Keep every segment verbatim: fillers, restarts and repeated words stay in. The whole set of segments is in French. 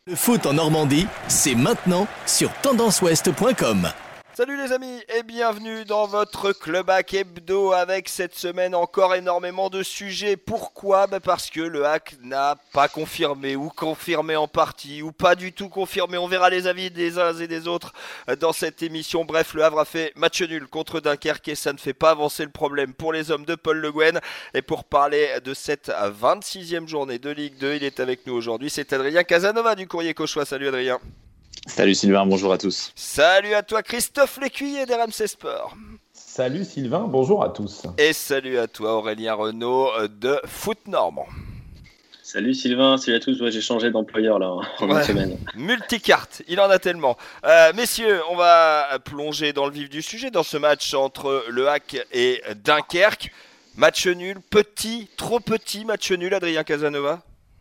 Le foot en Normandie, c'est maintenant sur tendance ouest point com. Salut les amis et bienvenue dans votre Club Hack Hebdo avec cette semaine encore énormément de sujets. Pourquoi ? Ben parce que le Hack n'a pas confirmé ou confirmé en partie ou pas du tout confirmé. On verra les avis des uns et des autres dans cette émission. Bref, le Havre a fait match nul contre Dunkerque et ça ne fait pas avancer le problème pour les hommes de Paul Le Guen. Et pour parler de cette vingt-sixième journée de Ligue deux, il est avec nous aujourd'hui. C'est Adrien Casanova du Courrier Cauchois. Salut Adrien. Salut Sylvain, bonjour à tous. Salut à toi Christophe Lécuyer d'R M C Sport. Salut Sylvain, bonjour à tous. Et salut à toi Aurélien Renaud de Foot Normand. Salut Sylvain, salut à tous. Ouais, j'ai changé d'employeur là en ouais. une semaine. Multicarte, il en a tellement. Euh, messieurs, on va plonger dans le vif du sujet dans ce match entre le Hack et Dunkerque. Match nul, petit, trop petit match nul, Adrien Casanova.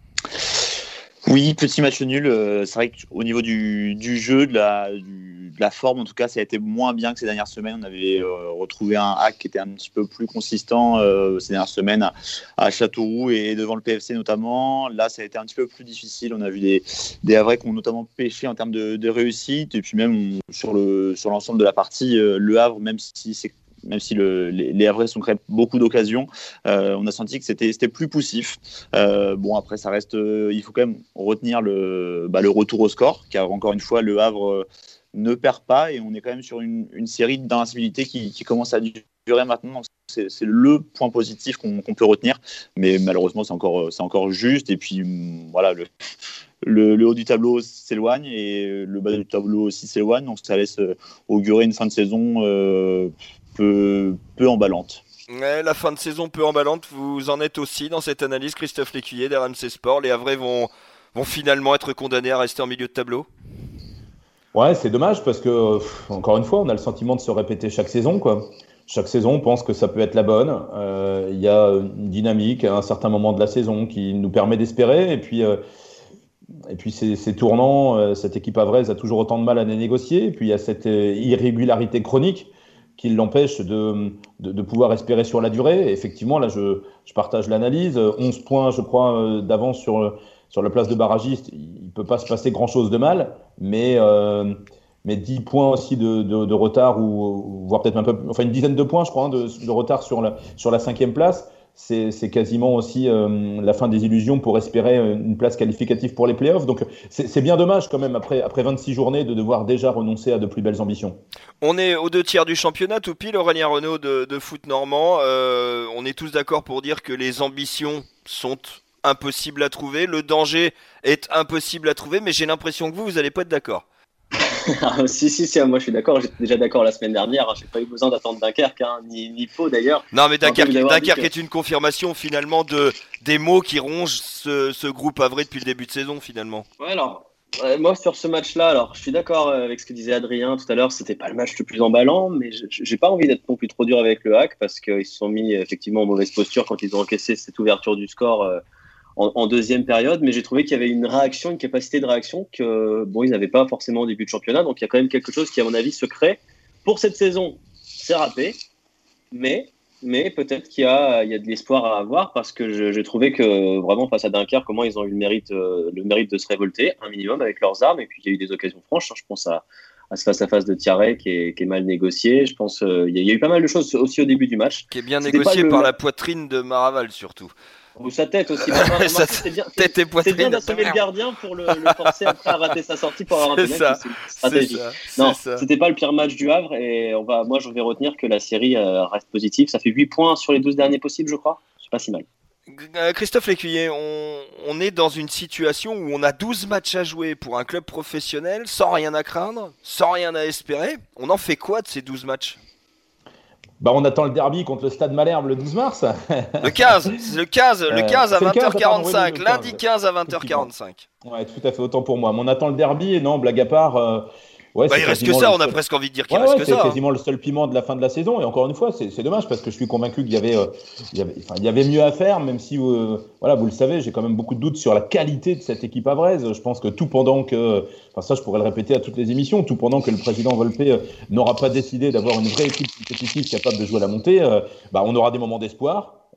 Oui, petit match nul. Euh, c'est vrai qu'au niveau du, du jeu, de la, du, de la forme, en tout cas, ça a été moins bien que ces dernières semaines. On avait euh, retrouvé un Hack qui était un petit peu plus consistant euh, ces dernières semaines à, à Châteauroux et devant le P F C notamment. Là, ça a été un petit peu plus difficile. On a vu des, des Havrais qui ont notamment pêché en termes de, de réussite. Et puis même on, sur, le, sur l'ensemble de la partie, euh, le Havre, même si c'est même si le, les, les Havrais ont créé beaucoup d'occasions, euh, on a senti que c'était, c'était plus poussif. Euh, bon, après, ça reste, euh, il faut quand même retenir le, bah, le retour au score, car encore une fois, le Havre euh, ne perd pas et on est quand même sur une, une série d'invincibilité qui, qui commence à durer maintenant. Donc c'est, c'est le point positif qu'on, qu'on peut retenir, mais malheureusement, c'est encore, c'est encore juste. Et puis, voilà, le, le, le haut du tableau s'éloigne et le bas du tableau aussi s'éloigne, donc ça laisse augurer une fin de saison euh, Peu, peu emballante. Ouais, la fin de saison peu emballante, vous en êtes aussi dans cette analyse, Christophe Lécuyer d'R M C Sport. Les Havrais vont, vont finalement être condamnés à rester en milieu de tableau. Ouais, c'est dommage parce que, pff, encore une fois, on a le sentiment de se répéter chaque saison, quoi. Chaque saison, on pense que ça peut être la bonne. Il euh, y a une dynamique à un certain moment de la saison qui nous permet d'espérer. Et puis, euh, et puis ces, ces tournants, euh, cette équipe havraise a toujours autant de mal à les négocier. Et puis, il y a cette euh, irrégularité chronique qui l'empêche de, de, de pouvoir espérer sur la durée. Et effectivement, là, je, je partage l'analyse. onze points, je crois, d'avance sur, sur la place de barragiste. Il ne peut pas se passer grand-chose de mal, mais, euh, mais dix points aussi de, de, de retard, ou, ou voire peut-être un peu, enfin une dizaine de points, je crois, hein, de, de retard sur la, sur la cinquième place. C'est, c'est quasiment aussi euh, la fin des illusions pour espérer une place qualificative pour les playoffs. Donc c'est, c'est bien dommage quand même, après, après vingt-six journées, de devoir déjà renoncer à de plus belles ambitions. On est aux deux tiers du championnat, tout pile, Aurélien Renaud de, de Foot Normand. Euh, on est tous d'accord pour dire que les ambitions sont impossibles à trouver. Le danger est impossible à trouver, mais j'ai l'impression que vous, vous n'allez pas être d'accord. Ah, si, si, si, moi je suis d'accord, j'étais déjà d'accord la semaine dernière, hein, j'ai pas eu besoin d'attendre Dunkerque, hein, ni, ni Pau d'ailleurs. Non mais Dunkerque, Dunkerque que... est une confirmation finalement de, des mots qui rongent ce, ce groupe havrais depuis le début de saison finalement. Ouais, alors, euh, moi sur ce match-là, alors je suis d'accord avec ce que disait Adrien tout à l'heure, c'était pas le match le plus emballant, mais je, j'ai pas envie d'être non plus trop dur avec le Hack parce qu'ils se sont mis effectivement en mauvaise posture quand ils ont encaissé cette ouverture du score euh, En, en deuxième période, mais j'ai trouvé qu'il y avait une réaction, une capacité de réaction que bon, ils n'avaient pas forcément au début de championnat, donc il y a quand même quelque chose qui, à mon avis, se crée. Pour cette saison, c'est râpé, mais, mais peut-être qu'il y a, il y a de l'espoir à avoir, parce que je, j'ai trouvé que vraiment face à Dunkerque, comment ils ont eu le mérite, euh, le mérite de se révolter, un minimum avec leurs armes, et puis il y a eu des occasions franches, hein, je pense à, à ce face-à-face de Thiaré qui est, qui est mal négocié, je pense euh, il y, a, il y a eu pas mal de choses aussi au début du match. Qui est bien C'était négocié le... par la poitrine de Maraval surtout. Ou sa tête aussi. Enfin, sa c'est bien, tête et poitrine. C'est bien d'assommer le gardien pour le, le forcer après à rater sa sortie pour avoir un c'est ça, c'est une stratégie. C'est ça, non, c'est ça. C'était pas le pire match du Havre et on va, moi je vais retenir que la série euh, reste positive. Ça fait huit points sur les douze derniers possibles, je crois. C'est pas si mal. Christophe Lécuyer, on, on est dans une situation où on a douze matchs à jouer pour un club professionnel, sans rien à craindre, sans rien à espérer. On en fait quoi de ces douze matchs ? Bah, on attend le derby contre le Stade Malherbe le douze mars. Le quinze, le quinze, le quinze à euh, vingt heures quarante-cinq, quinze, lundi quinze à vingt heures quarante-cinq. Ouais, tout à fait, autant pour moi. Mais on attend le derby et non, blague à part. Euh, ouais, bah, il reste que ça, on a seul... presque envie de dire qu'il ouais, reste ouais, que c'est ça. C'est quasiment hein. le seul piment de la fin de la saison. Et encore une fois, c'est, c'est dommage parce que je suis convaincu qu'il y avait, euh, il y avait, enfin, il y avait mieux à faire, même si, euh, voilà, vous le savez, j'ai quand même beaucoup de doutes sur la qualité de cette équipe havraise. Je pense que tout pendant que, enfin ça, je pourrais le répéter à toutes les émissions, tout pendant que le président Volpe euh, n'aura pas décidé d'avoir une vraie équipe compétitive capable de jouer à la montée, euh, bah, on aura des moments d'espoir.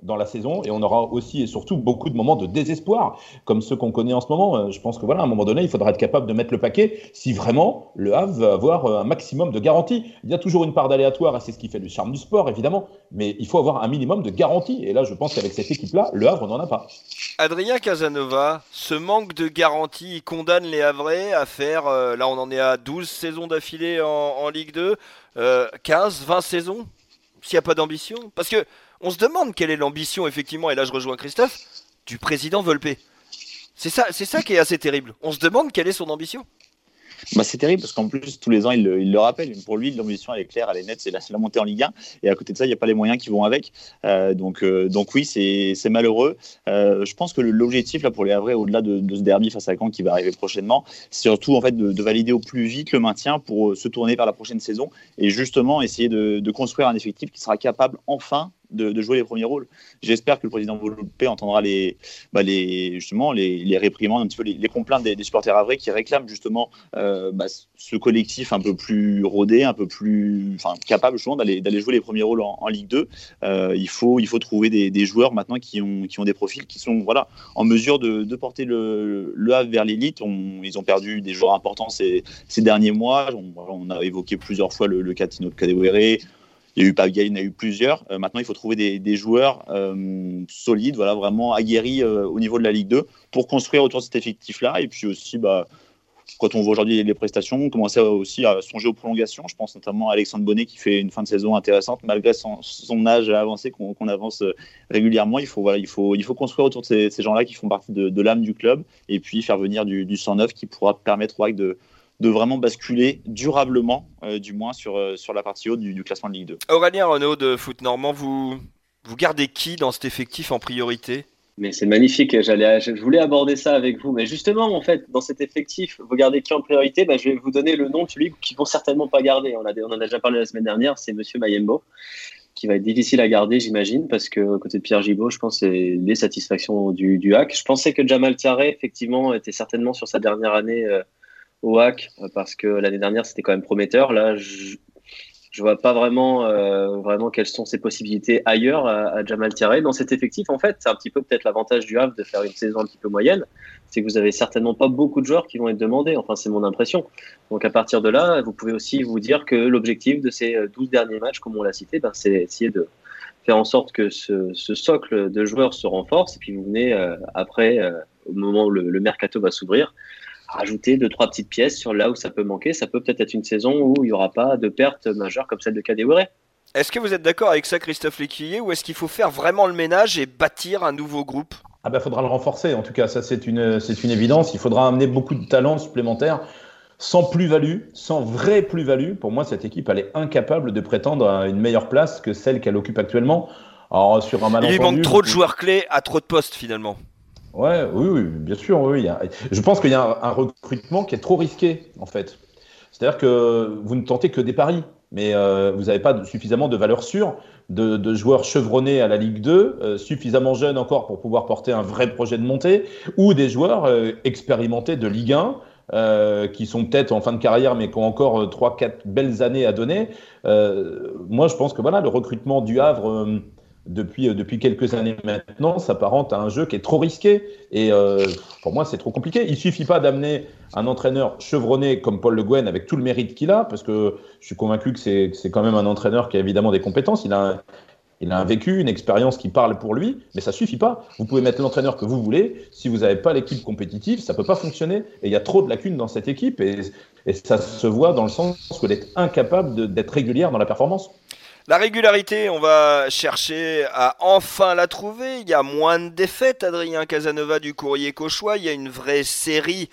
dans la saison et on aura aussi et surtout beaucoup de moments de désespoir comme ceux qu'on connaît en ce moment. Je pense que voilà, à un moment donné, il faudra être capable de mettre le paquet si vraiment le Havre veut avoir un maximum de garanties. Il y a toujours une part d'aléatoire et c'est ce qui fait le charme du sport, évidemment, mais il faut avoir un minimum de garanties. Et là, je pense qu'avec cette équipe-là, le Havre n'en a pas. Adrien Casanova, ce manque de garantie, il condamne les Havrais à faire, euh, là on en est à douze saisons d'affilée en, en Ligue deux, euh, quinze, vingt saisons, s'il n'y a pas d'ambition. Parce que on se demande quelle est l'ambition, effectivement, et là je rejoins Christophe, du président Volpe. C'est ça, c'est ça qui est assez terrible. On se demande quelle est son ambition. Bah, c'est terrible parce qu'en plus, tous les ans, il le, il le rappelle. Pour lui, l'ambition, elle est claire, elle est nette, c'est la, c'est la montée en Ligue un. Et à côté de ça, il n'y a pas les moyens qui vont avec. Euh, donc, euh, donc oui, c'est, c'est malheureux. Euh, je pense que l'objectif là, pour les Havrais, au-delà de, de ce derby face à Caen qui va arriver prochainement, c'est surtout en fait, de, de valider au plus vite le maintien pour se tourner vers la prochaine saison et justement essayer de, de construire un effectif qui sera capable enfin De, de jouer les premiers rôles. J'espère que le président Volpe entendra les, bah les, justement les, les réprimandes, un petit peu les, les complaintes des, des supporters havrais qui réclament justement euh, bah, ce collectif un peu plus rodé, un peu plus enfin, capable justement d'aller, d'aller jouer les premiers rôles en, en Ligue deux. Euh, il, faut, il faut trouver des, des joueurs maintenant qui ont, qui ont des profils qui sont voilà, en mesure de, de porter le, le Havre vers l'élite. On, ils ont perdu des joueurs importants ces, ces derniers mois. On, on a évoqué plusieurs fois le, le cas de Tino Kadewere. Il y a eu Pagaille, il y en a eu plusieurs. Euh, maintenant, il faut trouver des, des joueurs euh, solides, voilà, vraiment aguerris euh, au niveau de la Ligue deux pour construire autour de cet effectif-là. Et puis aussi, bah, quand on voit aujourd'hui les prestations, on commence aussi à songer aux prolongations. Je pense notamment à Alexandre Bonnet qui fait une fin de saison intéressante malgré son, son âge avancé qu'on, qu'on avance régulièrement. Il faut, voilà, il faut, il faut construire autour de ces, ces gens-là qui font partie de, de l'âme du club et puis faire venir du, du sang neuf qui pourra permettre au H A C de de vraiment basculer durablement, euh, du moins sur, euh, sur la partie haute du, du classement de Ligue deux. Aurélien Renaud de Foot Normand, vous, vous gardez qui dans cet effectif en priorité ? Mais c'est magnifique, J'allais, je voulais aborder ça avec vous. Mais justement, en fait, dans cet effectif, vous gardez qui en priorité ? Ben, je vais vous donner le nom de celui qu'ils ne vont certainement pas garder. On, a, on en a déjà parlé la semaine dernière, c'est Monsieur Mayembo, qui va être difficile à garder, j'imagine, parce que côté de Pierre Gibaud, je pense que c'est les satisfactions du, du H A C. Je pensais que Jamal Thiaré, effectivement, était certainement sur sa dernière année euh, au H A C, parce que l'année dernière c'était quand même prometteur. Là, je, je vois pas vraiment, euh, vraiment quelles sont ses possibilités ailleurs à, à Jamal Thiaré. Dans cet effectif, en fait, c'est un petit peu peut-être l'avantage du Havre de faire une saison un petit peu moyenne, c'est que vous avez certainement pas beaucoup de joueurs qui vont être demandés. Enfin, c'est mon impression. Donc à partir de là, vous pouvez aussi vous dire que l'objectif de ces douze derniers matchs, comme on l'a cité, ben, c'est essayer de faire en sorte que ce, ce socle de joueurs se renforce. Et puis vous venez euh, après, euh, au moment où le, le mercato va s'ouvrir, rajouter deux, trois petites pièces sur là où ça peut manquer. Ça peut peut-être être une saison où il n'y aura pas de pertes majeures comme celle de Kadewere. Est-ce que vous êtes d'accord avec ça, Christophe Lécuyer, ou est-ce qu'il faut faire vraiment le ménage et bâtir un nouveau groupe ? Ah ben, faudra le renforcer. En tout cas, ça, c'est une, c'est une évidence. Il faudra amener beaucoup de talents supplémentaires. Sans plus-value, sans vraie plus-value, pour moi, cette équipe, elle est incapable de prétendre à une meilleure place que celle qu'elle occupe actuellement. Alors, sur un malentendu, il lui manque trop de joueurs clés à trop de postes, finalement. Ouais, oui, oui, bien sûr. Oui, il y a... Je pense qu'il y a un, un recrutement qui est trop risqué, en fait. C'est-à-dire que vous ne tentez que des paris, mais euh, vous n'avez pas de, suffisamment de valeur sûre, de, de joueurs chevronnés à la Ligue deux, euh, suffisamment jeunes encore pour pouvoir porter un vrai projet de montée, ou des joueurs euh, expérimentés de Ligue un, euh, qui sont peut-être en fin de carrière, mais qui ont encore euh, trois quatre belles années à donner. Euh, moi, je pense que voilà, le recrutement du Havre... Euh, Depuis, depuis quelques années maintenant, s'apparente à un jeu qui est trop risqué. Et euh, pour moi, c'est trop compliqué. Il ne suffit pas d'amener un entraîneur chevronné comme Paul Le Guen avec tout le mérite qu'il a, parce que je suis convaincu que c'est, que c'est quand même un entraîneur qui a évidemment des compétences. Il a, un, il a un vécu, une expérience qui parle pour lui, mais ça ne suffit pas. Vous pouvez mettre l'entraîneur que vous voulez. Si vous n'avez pas l'équipe compétitive, ça ne peut pas fonctionner. Et il y a trop de lacunes dans cette équipe. Et, et ça se voit dans le sens qu'elle est incapable de, d'être régulière dans la performance. La régularité, on va chercher à enfin la trouver. Il y a moins de défaites, Adrien Casanova du Courrier Cauchois. Il y a une vraie série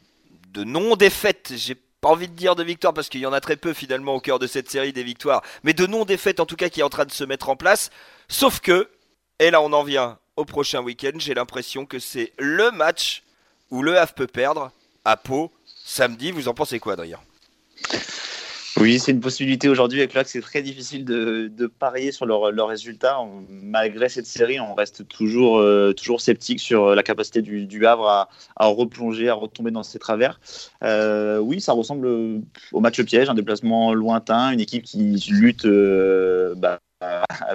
de non-défaites. J'ai pas envie de dire de victoires parce qu'il y en a très peu finalement au cœur de cette série des victoires. Mais de non-défaites en tout cas qui est en train de se mettre en place. Sauf que, et là on en vient au prochain week-end, j'ai l'impression que c'est le match où le Havre peut perdre à Pau samedi. Vous en pensez quoi, Adrien ? Oui, c'est une possibilité aujourd'hui avec l'A C. C'est très difficile de, de parier sur leurs leur résultats. On, malgré cette série, on reste toujours, euh, toujours sceptique sur la capacité du, du Havre à, à replonger, à retomber dans ses travers. Euh, oui, ça ressemble au match piège, un déplacement lointain, une équipe qui lutte euh, bah, avec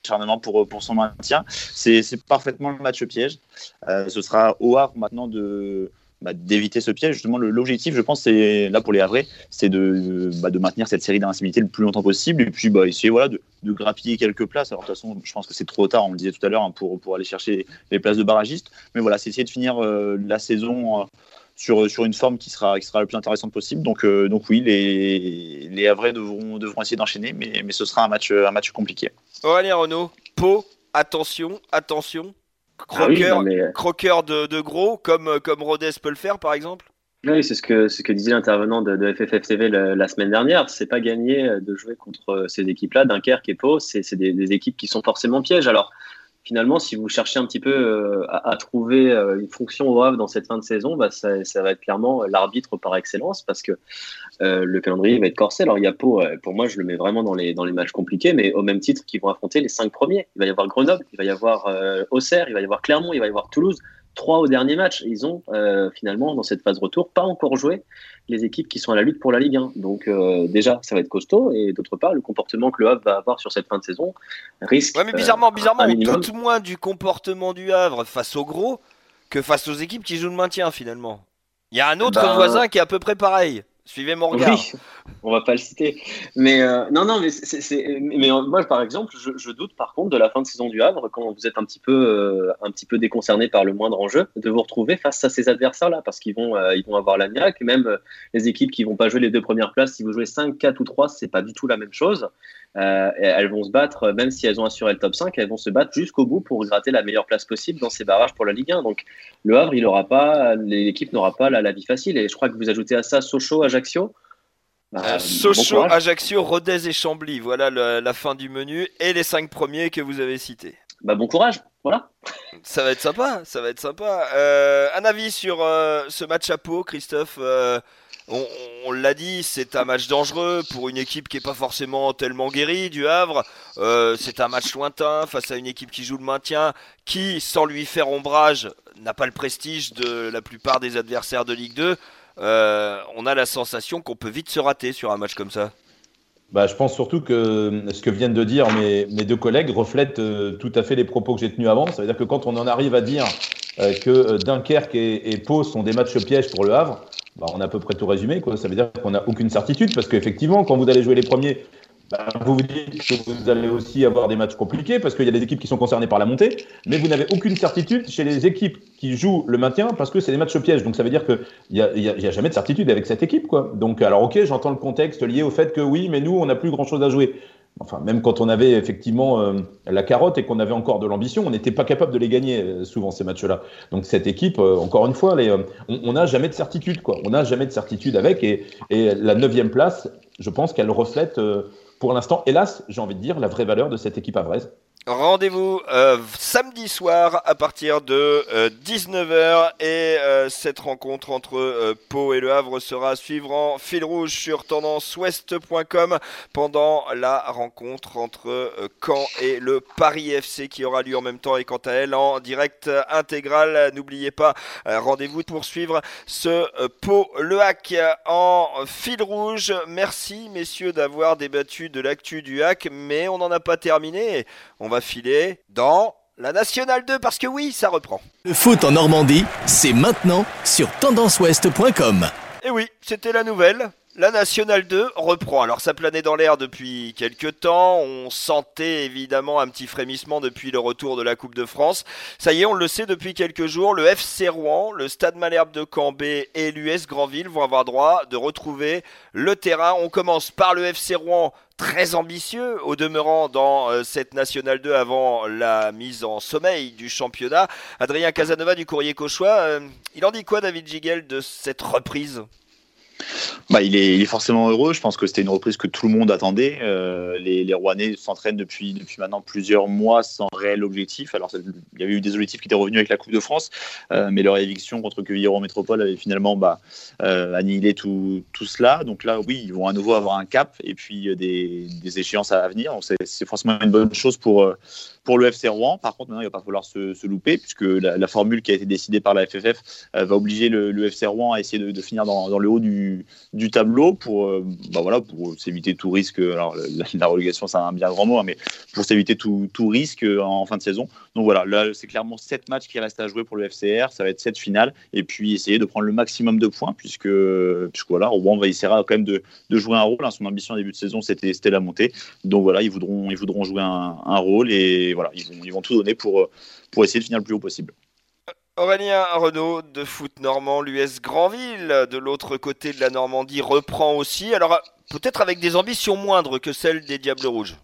acharnement pour, pour son maintien. C'est, c'est parfaitement le match piège. Euh, ce sera au Havre maintenant de, bah, d'éviter ce piège. Justement, le, l'objectif, je pense, c'est, là pour les Havrais, c'est de, bah, de maintenir cette série d'invincibilité le plus longtemps possible et puis bah, essayer voilà, de, de grappiller quelques places. Alors de toute façon, je pense que c'est trop tard, on le disait tout à l'heure, hein, pour, pour aller chercher les places de barragistes. Mais voilà, c'est essayer de finir euh, la saison euh, sur, sur une forme qui sera, qui sera la plus intéressante possible. Donc, euh, donc oui, les, les Havrais devront, devront essayer d'enchaîner, mais, mais ce sera un match, un match compliqué. Aurélien Renaud, Pau, attention, attention. Croqueur, ah oui, mais... croqueur de, de gros, comme, comme Rodez peut le faire, par exemple. Oui, c'est ce que, ce que disait l'intervenant de, de F F F T V la, la semaine dernière. C'est pas gagné de jouer contre ces équipes-là, Dunkerque et Pau. C'est, c'est des, des équipes qui sont forcément pièges. Alors, finalement, si vous cherchez un petit peu euh, à, à trouver euh, une fonction au Havre dans cette fin de saison, bah, ça, ça va être clairement l'arbitre par excellence parce que euh, le calendrier va être corsé. Alors, il y a Pau, euh, pour moi, je le mets vraiment dans les, dans les matchs compliqués, mais au même titre qu'ils vont affronter les cinq premiers. Il va y avoir Grenoble, il va y avoir euh, Auxerre, il va y avoir Clermont, il va y avoir Toulouse. Trois au dernier match. Ils ont euh, finalement, dans cette phase retour, pas encore joué les équipes qui sont à la lutte pour la Ligue un. Donc euh, déjà, ça va être costaud. Et d'autre part, le comportement que le Havre va avoir sur cette fin de saison risque. Ouais, mais bizarrement, euh, bizarrement, on doute moins du comportement du Havre face aux gros que face aux équipes qui jouent le maintien finalement. Il y a un autre ben... voisin qui est à peu près pareil. Suivez mon regard. Oui, on va pas le citer. Mais euh, non, non, mais c'est, c'est mais moi, par exemple, je, je doute par contre de la fin de saison du Havre quand vous êtes un petit peu, euh, un petit peu déconcerné par le moindre enjeu, de vous retrouver face à ces adversaires-là, parce qu'ils vont, euh, ils vont avoir la niaque. Même euh, les équipes qui vont pas jouer les deux premières places, si vous jouez cinq, quatre ou trois, c'est pas du tout la même chose. Euh, elles vont se battre, même si elles ont assuré le top cinq, elles vont se battre jusqu'au bout pour gratter la meilleure place possible dans ces barrages pour la Ligue un. Donc le Havre, il aura pas, l'équipe n'aura pas la, la vie facile. Et je crois que vous ajoutez à ça Sochaux, Ajaccio. Bah, euh, Sochaux, bon Ajaccio, Rodez et Chambly, voilà le, la fin du menu et les cinq premiers que vous avez cités. Bah bon courage, voilà. Ça va être sympa, ça va être sympa. Euh, un avis sur euh, ce match à Pau, Christophe. euh, On, on l'a dit, c'est un match dangereux pour une équipe qui n'est pas forcément tellement guérie, du Havre. Euh, c'est un match lointain face à une équipe qui joue le maintien, qui, sans lui faire ombrage, n'a pas le prestige de la plupart des adversaires de Ligue deux. Euh, on a la sensation qu'on peut vite se rater sur un match comme ça. Bah, je pense surtout que ce que viennent de dire mes, mes deux collègues reflète euh, tout à fait les propos que j'ai tenus avant. Ça veut dire que quand on en arrive à dire euh, que Dunkerque et, et Pau sont des matchs pièges pour le Havre, bah, on a à peu près tout résumé, quoi. Ça veut dire qu'on n'a aucune certitude parce qu'effectivement, quand vous allez jouer les premiers, bah, vous vous dites que vous allez aussi avoir des matchs compliqués parce qu'il y a des équipes qui sont concernées par la montée, mais vous n'avez aucune certitude chez les équipes qui jouent le maintien parce que c'est des matchs pièges. Donc ça veut dire qu'il n'y a, y a, y a jamais de certitude avec cette équipe, quoi. Donc alors ok, j'entends le contexte lié au fait que oui, mais nous, on n'a plus grand-chose à jouer. Enfin, même quand on avait effectivement euh, la carotte et qu'on avait encore de l'ambition, on n'était pas capable de les gagner euh, souvent ces matchs-là. Donc cette équipe, euh, encore une fois, les, euh, on n'a jamais de certitude, quoi. On n'a jamais de certitude avec et, et la neuvième place, je pense qu'elle reflète euh, pour l'instant, hélas, j'ai envie de dire, la vraie valeur de cette équipe havraise. Rendez-vous euh, samedi soir à partir de euh, dix-neuf heures et euh, cette rencontre entre euh, Pau et Le Havre sera à suivre en fil rouge sur tendance ouest point com pendant la rencontre entre euh, Caen et le Paris F C qui aura lieu en même temps et quant à elle en direct intégral. N'oubliez pas, euh, rendez-vous pour suivre ce euh, Pau-Le Hack en fil rouge. Merci messieurs d'avoir débattu de l'actu du Hack, mais on n'en a pas terminé. On va filer dans la Nationale deux parce que oui, ça reprend. Le foot en Normandie, c'est maintenant sur tendance ouest point com. Et oui, c'était la nouvelle. La Nationale deux reprend. Alors ça planait dans l'air depuis quelques temps, on sentait évidemment un petit frémissement depuis le retour de la Coupe de France. Ça y est, on le sait depuis quelques jours, le F C Rouen, le Stade Malherbe de Cambé et l'U S Granville vont avoir droit de retrouver le terrain. On commence par le F C Rouen, très ambitieux au demeurant dans euh, cette Nationale deux avant la mise en sommeil du championnat. Adrien Casanova du Courrier Cauchois, euh, il en dit quoi David Giguel de cette reprise ? Bah, il, est, il est forcément heureux. Je pense que c'était une reprise que tout le monde attendait. Euh, les, les Rouennais s'entraînent depuis, depuis maintenant plusieurs mois sans réel objectif. Alors, ça, il y avait eu des objectifs qui étaient revenus avec la Coupe de France, euh, mais leur éviction contre Quevilly-Rouen Métropole avait finalement bah, euh, annihilé tout, tout cela. Donc là, oui, ils vont à nouveau avoir un cap et puis des, des échéances à venir. Donc c'est, c'est forcément une bonne chose pour, pour le F C Rouen. Par contre, maintenant, il ne va pas falloir se, se louper puisque la, la formule qui a été décidée par la F F F euh, va obliger le, le F C Rouen à essayer de, de finir dans, dans le haut du du tableau pour, euh, bah voilà, pour s'éviter tout risque. Alors la, la relégation, c'est un bien grand mot, hein, mais pour s'éviter tout, tout risque en, en fin de saison. Donc voilà, là c'est clairement sept matchs qui restent à jouer pour le F C R. Ça va être sept finales et puis essayer de prendre le maximum de points puisque, puisque voilà, Rouen va essayer quand même de, de jouer un rôle. Hein. Son ambition en début de saison, c'était, c'était la montée. Donc voilà, ils voudront, ils voudront jouer un, un rôle et voilà, ils vont, ils vont tout donner pour, pour essayer de finir le plus haut possible. Aurélien Renaud de Foot Normand, l'U S Granville, de l'autre côté de la Normandie, reprend aussi. Alors, peut-être avec des ambitions moindres que celles des Diables Rouges.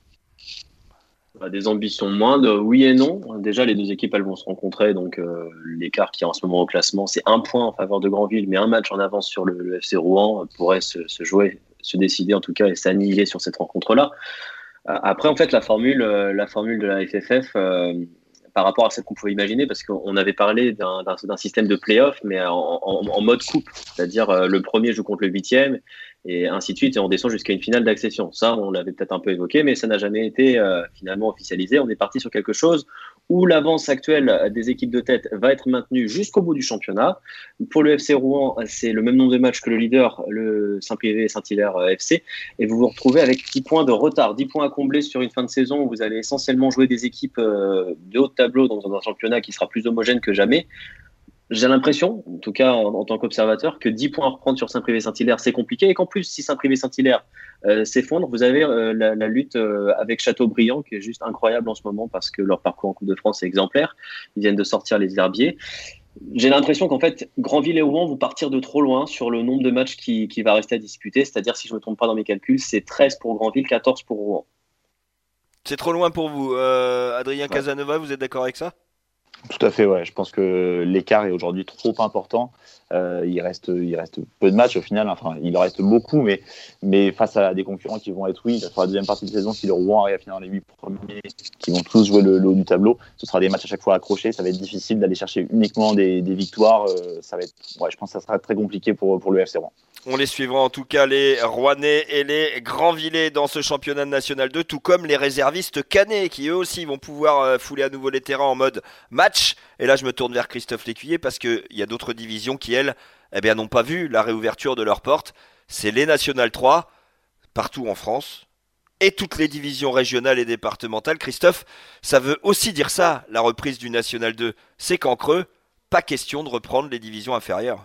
Des ambitions moindres, oui et non. Déjà, les deux équipes, elles vont se rencontrer. Donc, euh, l'écart qui est en ce moment au classement, c'est un point en faveur de Granville, mais un match en avance sur le, le F C Rouen pourrait se, se jouer, se décider en tout cas et s'annihiler sur cette rencontre-là. Euh, après, en fait, la formule, euh, la formule de la F F F... Euh, par rapport à ce qu'on pouvait imaginer, parce qu'on avait parlé d'un, d'un, d'un système de play-off, mais en, en, en mode coupe, c'est-à-dire euh, le premier joue contre le huitième, et ainsi de suite, et on descend jusqu'à une finale d'accession. Ça, on l'avait peut-être un peu évoqué, mais ça n'a jamais été euh, finalement officialisé. On est parti sur quelque chose où l'avance actuelle des équipes de tête va être maintenue jusqu'au bout du championnat. Pour le F C Rouen, c'est le même nombre de matchs que le leader, le Saint-Privé Saint-Hilaire F C, et vous vous retrouvez avec dix points de retard, dix points à combler sur une fin de saison où vous allez essentiellement jouer des équipes euh, de haut de tableau dans un championnat qui sera plus homogène que jamais. J'ai l'impression, en tout cas en, en tant qu'observateur, que dix points à reprendre sur Saint-Privé-Saint-Hilaire, c'est compliqué. Et qu'en plus, si Saint-Privé-Saint-Hilaire euh, s'effondre, vous avez euh, la, la lutte euh, avec Châteaubriand, qui est juste incroyable en ce moment parce que leur parcours en Coupe de France est exemplaire. Ils viennent de sortir les herbiers. J'ai l'impression qu'en fait, Granville et Rouen vont partir de trop loin sur le nombre de matchs qui, qui va rester à disputer. C'est-à-dire, si je ne me trompe pas dans mes calculs, c'est treize pour Granville, quatorze pour Rouen. C'est trop loin pour vous. Euh, Adrien ouais. Casanova, vous êtes d'accord avec ça ? Tout à fait, ouais. Je pense que l'écart est aujourd'hui trop important. Euh, il reste, il reste peu de matchs au final. Enfin, il en reste beaucoup, mais, mais face à des concurrents qui vont être, oui, sur la deuxième partie de saison, si le Rouen arrive à finir dans les huit premiers, qui vont tous jouer le, le haut du tableau, ce sera des matchs à chaque fois accrochés. Ça va être difficile d'aller chercher uniquement des, des victoires. Euh, ça va être, ouais, je pense que ça sera très compliqué pour, pour le F C Rouen. On les suivra en tout cas, les Rouennais et les Granvillais dans ce championnat de National deux, tout comme les réservistes Canet qui eux aussi vont pouvoir fouler à nouveau les terrains en mode match. Et là je me tourne vers Christophe Lécuyer parce qu'il y a d'autres divisions qui elles eh bien, n'ont pas vu la réouverture de leurs portes. C'est les National trois partout en France et toutes les divisions régionales et départementales. Christophe, ça veut aussi dire ça, la reprise du National deux. C'est qu'en creux, pas question de reprendre les divisions inférieures.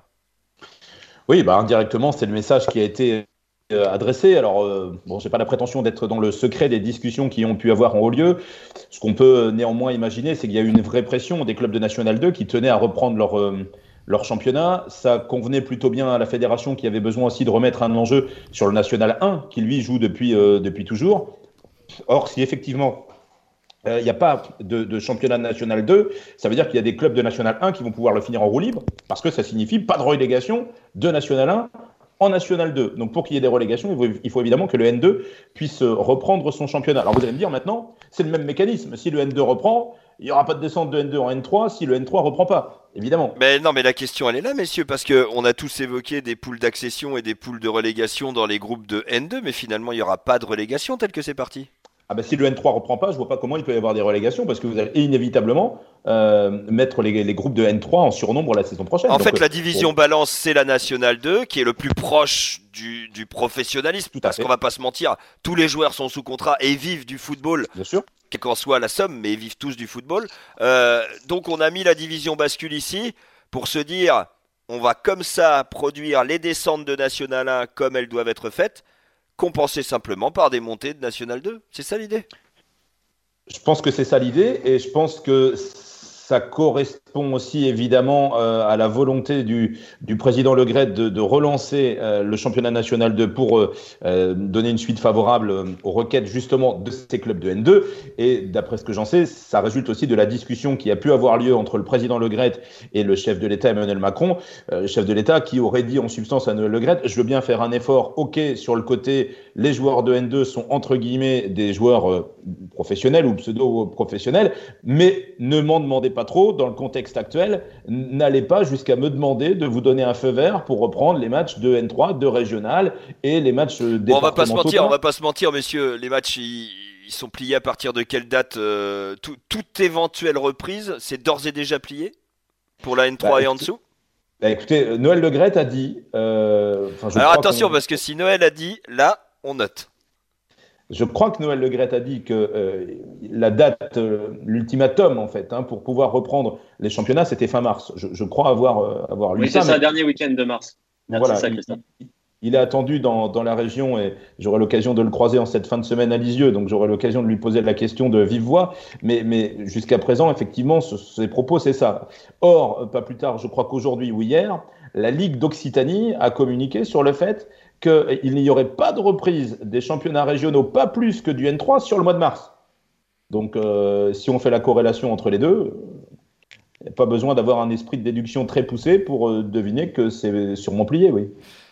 Oui, bah indirectement, c'est le message qui a été euh, adressé. Alors, euh, bon, j'ai pas la prétention d'être dans le secret des discussions qui ont pu avoir en haut lieu. Ce qu'on peut néanmoins imaginer, c'est qu'il y a eu une vraie pression des clubs de National deux qui tenaient à reprendre leur, euh, leur championnat. Ça convenait plutôt bien à la fédération qui avait besoin aussi de remettre un enjeu sur le National un, qui lui joue depuis, euh, depuis toujours. Or, si effectivement il euh, n'y a pas de, de championnat national deux, ça veut dire qu'il y a des clubs de National un qui vont pouvoir le finir en roue libre, parce que ça signifie pas de relégation de National un en National deux. Donc pour qu'il y ait des relégations, il faut, il faut évidemment que le N deux puisse reprendre son championnat. Alors vous allez me dire maintenant, c'est le même mécanisme. Si le N deux reprend, il n'y aura pas de descente de N deux en N trois si le N trois ne reprend pas, évidemment. Mais non, mais la question elle est là, messieurs, parce qu'on a tous évoqué des poules d'accession et des poules de relégation dans les groupes de N deux, mais finalement il n'y aura pas de relégation tel que c'est parti. Ah ben si le N trois ne reprend pas, je ne vois pas comment il peut y avoir des relégations, parce que vous allez inévitablement euh, mettre les, les groupes de N trois en surnombre la saison prochaine. En Donc, fait, euh, la division bon. balance, c'est la National deux, qui est le plus proche du, du professionnalisme, Tout à parce fait. qu'on ne va pas se mentir, tous les joueurs sont sous contrat et vivent du football. Bien sûr. Quelle qu'en soit la somme, mais ils vivent tous du football. Euh, donc on a mis la division bascule ici, pour se dire, on va comme ça produire les descentes de National un comme elles doivent être faites, compensées simplement par des montées de National deux. C'est ça l'idée ? Je pense que c'est ça l'idée, et je pense que ça correspond aussi évidemment euh, à la volonté du, du président Le Gret de, de relancer euh, le championnat national deux pour euh, euh, donner une suite favorable euh, aux requêtes justement de ces clubs de N deux. Et d'après ce que j'en sais, ça résulte aussi de la discussion qui a pu avoir lieu entre le président Le Gret et le chef de l'État Emmanuel Macron, euh, le chef de l'État qui aurait dit en substance à Emmanuel Le Gret, je veux bien faire un effort, ok, sur le côté, les joueurs de N deux sont entre guillemets des joueurs euh, professionnels ou pseudo-professionnels, mais ne m'en demandez pas trop dans le contexte actuel, n'allez pas jusqu'à me demander de vous donner un feu vert pour reprendre les matchs de N trois, de régional et les matchs départementaux. Bon, on va pas se mentir, on va pas se mentir, messieurs, les matchs ils, ils sont pliés à partir de quelle date euh, tout, toute éventuelle reprise, c'est d'ores et déjà plié pour la N trois bah, et en dessous. Bah, écoutez, Noël Le Graët a dit. Euh, Alors attention, parce que si Noël a dit, là, on note. Je crois que Noël Le Graët a dit que euh, la date, euh, l'ultimatum en fait, hein, pour pouvoir reprendre les championnats, c'était fin mars. Je, je crois avoir, euh, avoir lu oui, ça. Oui, c'est ça, mais... dernier week-end de mars. Merci, voilà, ça, il, il, il est attendu dans, dans la région et j'aurai l'occasion de le croiser en cette fin de semaine à Lisieux, donc j'aurai l'occasion de lui poser la question de vive voix. Mais, mais jusqu'à présent, effectivement, ce, ses propos, c'est ça. Or, pas plus tard, je crois qu'aujourd'hui ou hier, la Ligue d'Occitanie a communiqué sur le fait qu'il n'y aurait pas de reprise des championnats régionaux, pas plus que du N trois, sur le mois de mars. Donc, euh, si on fait la corrélation entre les deux, il n'y a pas besoin d'avoir un esprit de déduction très poussé pour euh, deviner que c'est sûrement plié, oui.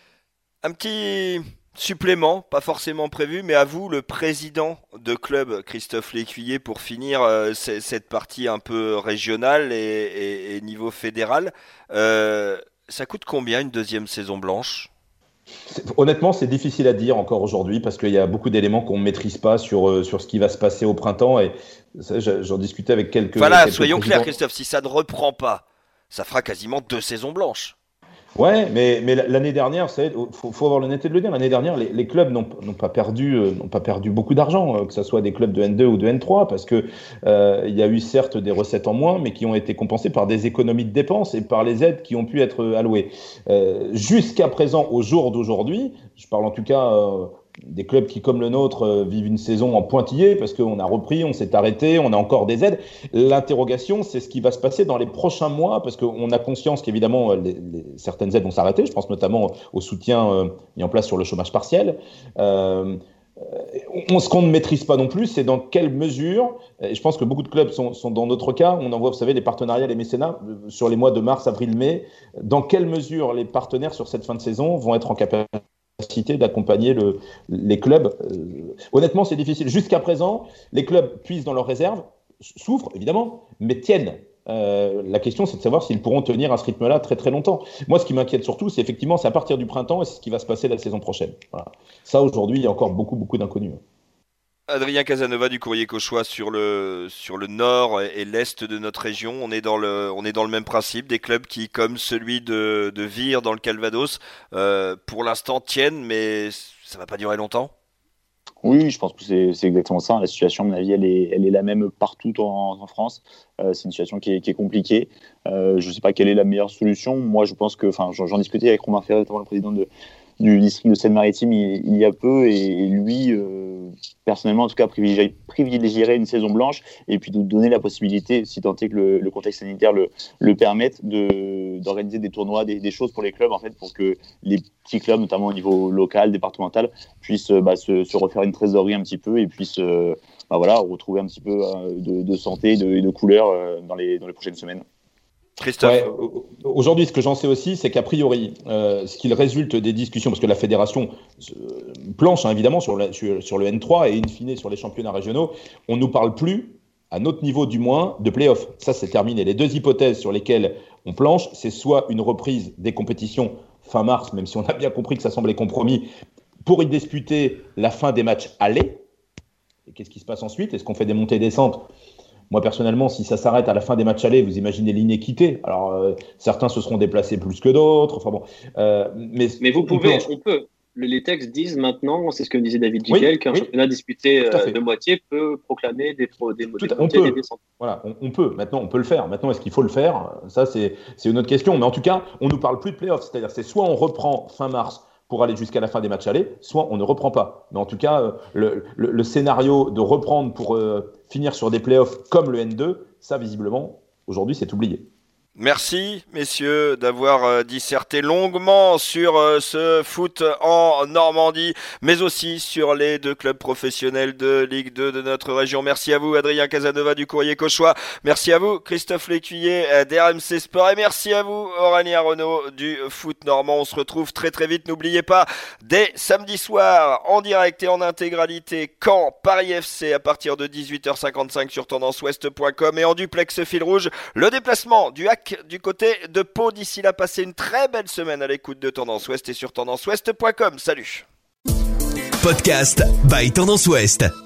Un petit supplément, pas forcément prévu, mais à vous, le président de club, Christophe Lécuyer, pour finir euh, c- cette partie un peu régionale et, et, et niveau fédéral. Euh, ça coûte combien une deuxième saison blanche ? C'est, honnêtement, c'est difficile à dire encore aujourd'hui parce qu'il y a beaucoup d'éléments qu'on ne maîtrise pas sur, euh, sur ce qui va se passer au printemtemps. Et ça, j'en discutais avec quelques. Voilà, quelques soyons présidents. clairs, Christophe, si ça ne reprend pas, ça fera quasiment deux saisons blanches. Ouais, mais, mais l'année dernière, il faut, faut avoir l'honnêteté de le dire, l'année dernière, les, les clubs n'ont, n'ont, pas perdu, euh, n'ont pas perdu beaucoup d'argent, euh, que ce soit des clubs de N deux ou de N trois, parce qu'il euh, y a eu certes des recettes en moins, mais qui ont été compensées par des économies de dépenses et par les aides qui ont pu être allouées. Euh, jusqu'à présent, au jour d'aujourd'hui, je parle en tout cas euh, des clubs qui, comme le nôtre, euh, vivent une saison en pointillé, parce qu'on a repris, on s'est arrêté, on a encore des aides. L'interrogation, c'est ce qui va se passer dans les prochains mois, parce qu'on a conscience qu'évidemment, les, les, certaines aides vont s'arrêter. Je pense notamment au soutien euh, mis en place sur le chômage partiel. Euh, on, ce qu'on ne maîtrise pas non plus, c'est dans quelle mesure, et je pense que beaucoup de clubs sont, sont dans notre cas, on envoie, vous savez, les partenariats, les mécénats, sur les mois de mars, avril, mai, dans quelle mesure les partenaires sur cette fin de saison vont être en capacité d'accompagner le, les clubs. Euh, honnêtement, c'est difficile. Jusqu'à présent, les clubs puisent dans leurs réserves, souffrent évidemment, mais tiennent. Euh, la question, c'est de savoir s'ils pourront tenir à ce rythme-là très très longtemps. Moi, ce qui m'inquiète surtout, c'est effectivement, c'est à partir du printemps et c'est ce qui va se passer la saison prochaine. Voilà. Ça, aujourd'hui, il y a encore beaucoup beaucoup d'inconnus. Adrien Casanova du Courrier Cauchois sur le sur le nord et l'est de notre région. On est dans le on est dans le même principe, des clubs qui, comme celui de de Vire dans le Calvados, euh, pour l'instant tiennent, mais ça va pas durer longtemps. Oui, je pense que c'est, c'est exactement ça. La situation, à mon avis, elle est, elle est la même partout en, en France. Euh, c'est une situation qui est, qui est compliquée. Euh, je ne sais pas quelle est la meilleure solution. Moi, je pense que, enfin, j'en, j'en discutais avec Romain Ferré, notamment le président de, du district de Seine-Maritime, il, il y a peu, et, et lui, euh, personnellement, en tout cas, privilégierait, privilégierait une saison blanche, et puis de donner la possibilité, si tant est que le, le contexte sanitaire le, le permette, de, d'organiser des tournois, des, des choses pour les clubs, en fait, pour que les petits clubs, notamment au niveau local, départemental, puissent bah, se, se refaire une trésorerie un petit peu, et puissent euh, bah, voilà, retrouver un petit peu euh, de, de santé et de, de couleur euh, dans, les, dans les prochaines semaines. Christophe. Ouais, aujourd'hui, ce que j'en sais aussi, c'est qu'a priori, euh, ce qu'il résulte des discussions, parce que la fédération euh, planche hein, évidemment sur, la, sur, sur le N trois et in fine sur les championnats régionaux, on ne nous parle plus, à notre niveau du moins, de play-off. Ça, c'est terminé. Les deux hypothèses sur lesquelles on planche, c'est soit une reprise des compétitions fin mars, même si on a bien compris que ça semblait compromis, pour y disputer la fin des matchs allés. Et qu'est-ce qui se passe ensuite ? Est-ce qu'on fait des montées et descentes ? Moi, personnellement, si ça s'arrête à la fin des matchs allés, vous imaginez l'inéquité. Alors, euh, certains se seront déplacés plus que d'autres. Enfin bon, euh, mais, mais vous pouvez, on peut. Les textes disent maintenant, c'est ce que disait David Jiquel, oui, qu'un oui. championnat disputé euh, de moitié peut proclamer des, pro, des, des à, montées et des descentes. Voilà, on, on peut. Maintenant, on peut le faire. Maintenant, est-ce qu'il faut le faire ? Ça, c'est, c'est une autre question. Mais en tout cas, on ne nous parle plus de play-off. C'est-à-dire, c'est soit on reprend fin mars pour aller jusqu'à la fin des matchs allés, soit on ne reprend pas. Mais en tout cas, le, le, le scénario de reprendre pour euh, finir sur des playoffs comme le N deux, ça, visiblement, aujourd'hui, c'est oublié. Merci, messieurs, d'avoir euh, disserté longuement sur euh, ce foot en Normandie, mais aussi sur les deux clubs professionnels de Ligue deux de notre région. Merci à vous, Adrien Casanova du Courrier Cauchois. Merci à vous, Christophe Lécuyer euh, d'R M C Sport. Et merci à vous, Aurélien Renaud du foot normand. On se retrouve très très vite. N'oubliez pas, dès samedi soir, en direct et en intégralité, Caen, Paris F C à partir de dix-huit heures cinquante-cinq sur tendance ouest point com et en duplex fil rouge, le déplacement du Hack du côté de Pau. D'ici là, passez une très belle semaine à l'écoute de Tendance Ouest et sur tendance ouest point com. Salut. Podcast by Tendance Ouest.